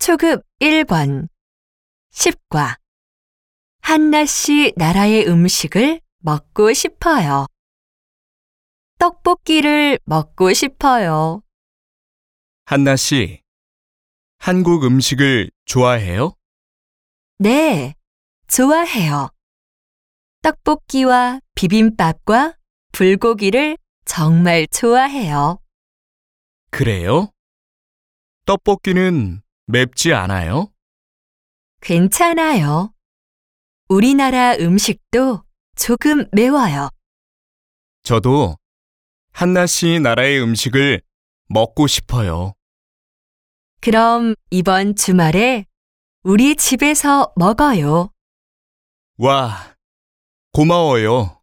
초급 1권 10과 한나 씨 나라의 음식을 먹고 싶어요. 떡볶이를 먹고 싶어요. 한나 씨, 한국 음식을 좋아해요? 네, 좋아해요. 떡볶이와 비빔밥과 불고기를 정말 좋아해요. 그래요? 떡볶이는 맵지 않아요? 괜찮아요. 우리나라 음식도 조금 매워요. 저도 한나 씨 나라의 음식을 먹고 싶어요. 그럼 이번 주말에 우리 집에서 먹어요. 와, 고마워요.